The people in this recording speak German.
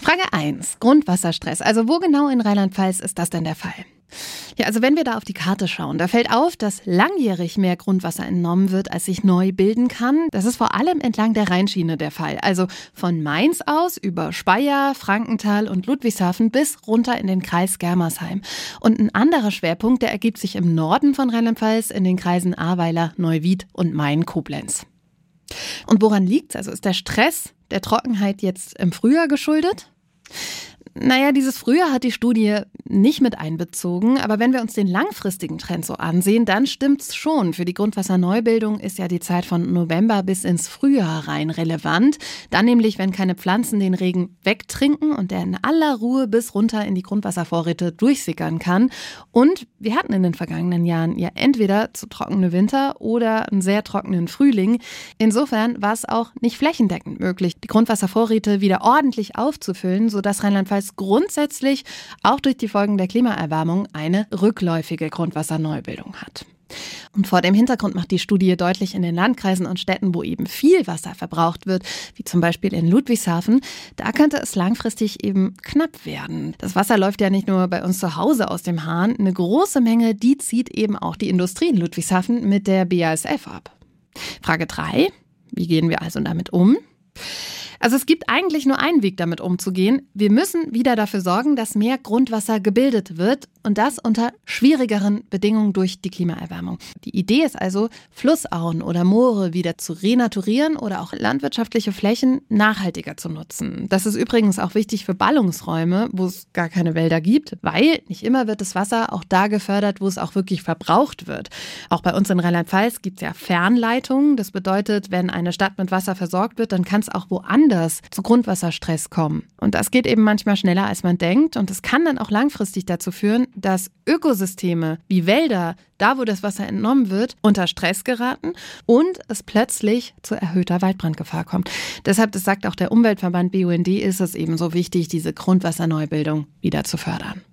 Frage 1. Grundwasserstress. Also wo genau in Rheinland-Pfalz ist das denn der Fall? Ja, also wenn wir da auf die Karte schauen, da fällt auf, dass langjährig mehr Grundwasser entnommen wird, als sich neu bilden kann. Das ist vor allem entlang der Rheinschiene der Fall. Also von Mainz aus über Speyer, Frankenthal und Ludwigshafen bis runter in den Kreis Germersheim. Und ein anderer Schwerpunkt, der ergibt sich im Norden von Rheinland-Pfalz in den Kreisen Ahrweiler, Neuwied und Main-Koblenz. Und woran liegt's? Also ist der Stress der Trockenheit jetzt im Frühjahr geschuldet? Naja, dieses Frühjahr hat die Studie nicht mit einbezogen, aber wenn wir uns den langfristigen Trend so ansehen, dann stimmt's schon. Für die Grundwasserneubildung ist ja die Zeit von November bis ins Frühjahr rein relevant. Dann nämlich, wenn keine Pflanzen den Regen wegtrinken und der in aller Ruhe bis runter in die Grundwasservorräte durchsickern kann. Und wir hatten in den vergangenen Jahren ja entweder zu trockene Winter oder einen sehr trockenen Frühling. Insofern war es auch nicht flächendeckend möglich, die Grundwasservorräte wieder ordentlich aufzufüllen, sodass Rheinland-Pfalz grundsätzlich auch durch die Folgen der Klimaerwärmung eine rückläufige Grundwasserneubildung hat. Und vor dem Hintergrund macht die Studie deutlich, in den Landkreisen und Städten, wo eben viel Wasser verbraucht wird, wie zum Beispiel in Ludwigshafen, da könnte es langfristig eben knapp werden. Das Wasser läuft ja nicht nur bei uns zu Hause aus dem Hahn, eine große Menge, die zieht eben auch die Industrie in Ludwigshafen mit der BASF ab. Frage 3, wie gehen wir also damit um? Also es gibt eigentlich nur einen Weg, damit umzugehen. Wir müssen wieder dafür sorgen, dass mehr Grundwasser gebildet wird und das unter schwierigeren Bedingungen durch die Klimaerwärmung. Die Idee ist also, Flussauen oder Moore wieder zu renaturieren oder auch landwirtschaftliche Flächen nachhaltiger zu nutzen. Das ist übrigens auch wichtig für Ballungsräume, wo es gar keine Wälder gibt, weil nicht immer wird das Wasser auch da gefördert, wo es auch wirklich verbraucht wird. Auch bei uns in Rheinland-Pfalz gibt es ja Fernleitungen. Das bedeutet, wenn eine Stadt mit Wasser versorgt wird, dann kann es auch woanders zu Grundwasserstress kommen. Und das geht eben manchmal schneller, als man denkt. Und es kann dann auch langfristig dazu führen, dass Ökosysteme wie Wälder, da wo das Wasser entnommen wird, unter Stress geraten und es plötzlich zu erhöhter Waldbrandgefahr kommt. Deshalb, das sagt auch der Umweltverband BUND, ist es eben so wichtig, diese Grundwasserneubildung wieder zu fördern.